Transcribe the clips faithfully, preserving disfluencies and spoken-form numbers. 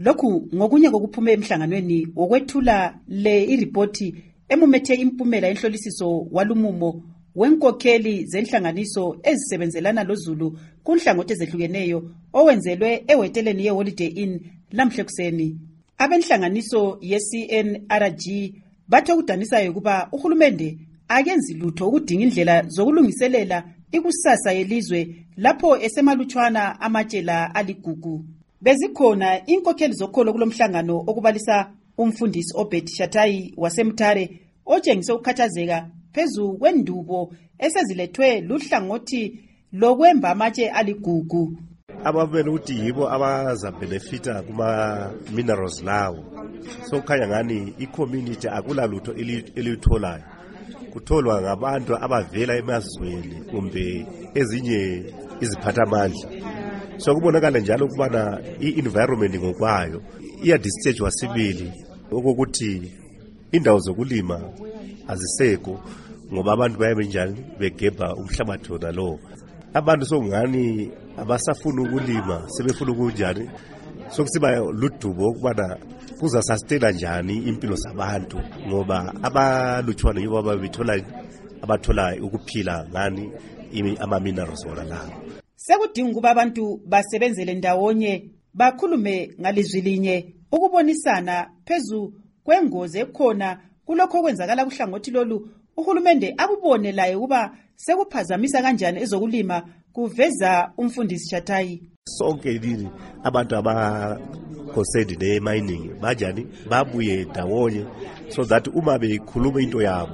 Lokhu ngokunye kokuphume emhlanganweni wokwethula le iripoti emumethe impumela enhlolisiso walumumo wenkokheli zenhlanganiso ezisebenzelana loZulu kunhlangothi ezehlukeneyo owenzelwe eweteleni ye-Holiday Inn lamhle kuseni. Abenhlanganiso ye-C N R G bathe ukudanisayo kuba uhulumende akenzi lutho ukudinga indlela zokulungiselela ikusasa yelizwe lapho esemalutshwana amatshela aligugu. Bezikhona inkokheli zokholo kulomhlangano okubalisa umfundisi Obed Shatayi waseMthare otshengise ukukhathazeka phezu kwendubo esezilethwe luhlangothi lokwemba amatshe aligugu. Ababele ukuthi yibo abazabenefita kuma minerals lawo. So khanya ngani i-community akula lutho elitholayo. Kutholwa ngabantu abavela emazweni kumbe ezinye iziphathamandla. So kubonakala njalo ukubana i-environment ngokwayo iya distage sibili ukuthi indawo zokulima aziseko ngoba abantu bayabe njani begebha umhlabathi wona lo. Abantu sokungani abasafuna ukulima sebefuna ukunjani sokusiba ludubo ukubana kuza sustain njani impilo zabantu ngoba abalutshwana yibo ababithola abathola ukuphila ngani ama minerals wona lawo. Sekudinga ukuba abantu basebenzele ndawonye bakhulume ngalizwi linye ukubonisana phezu kwengozi ekhona kulokho okwenzakala kuhlangothi lolu. Uhulumende akubone laye kuba sekuphazamisa kanjani ezokulima kuveza umfundisi Shatayi. Sonke lini abantu aba concerned ne mining bajani babuye ndawonye so that uma bekhuluma into yabo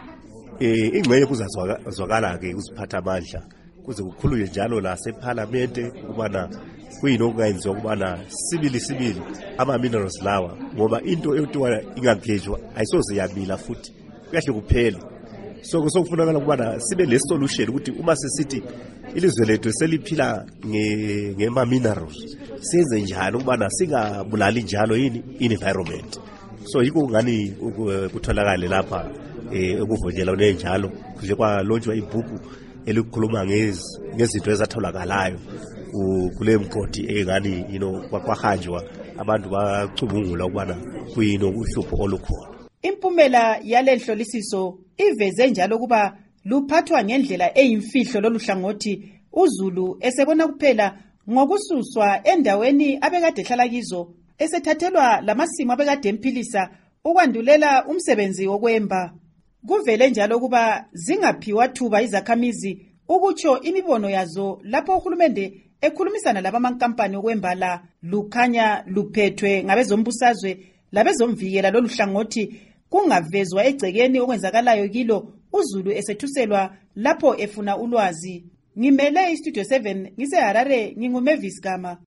eh ingxenye kuzazwakala ke uziphatha amandla kuze kukhuluye njalo la seParliament ukubana kuyini okungayenziwa ukubana sibili sibili ama minerals lawa ngoba into ethiwa ingagejwa ayisoze yabila futhi kuyahle kuphela. So kusokufunakala ukubana sibe le solution ukuthi uma sisithi ilizwe lethu seliphila nge ngema minerals senze njalo ukubana singabulali njalo yini environment. So yiko ngani kutholakala lapha ekuvojela njalo kuje kwa launchwa ibhuku elikhuluma ngezinto ezatholakalayo kule mkoti engani you know kwahanjwa abantu bacubungula ukubana kuyini okuhlupho olukhona. Impumela yalenhlolisiso iveze njalo kuba luphathwa ngendlela eyimfihlo loluhlangothi uZulu esebona kuphela ngokususwa endaweni abekade hlala kizo esethathelwa lamasimo abekade emphilisa ukwandulela umsebenzi wokwemba. Kuvele njalo kuba zingaphiwa thuba izakhamizi ukutsho imibono yazo lapho uhulumende ekhulumisana labamankampani okwembala lukhanya luphethwe ngabezombusazwe labezomvikela loluhlangothi kungavezwa egcekeni okwenzakalayo kilo uZulu esethuselwa lapho efuna ulwazi. Ngimele iStudio seven ngise Harare, nginguMavis Gama.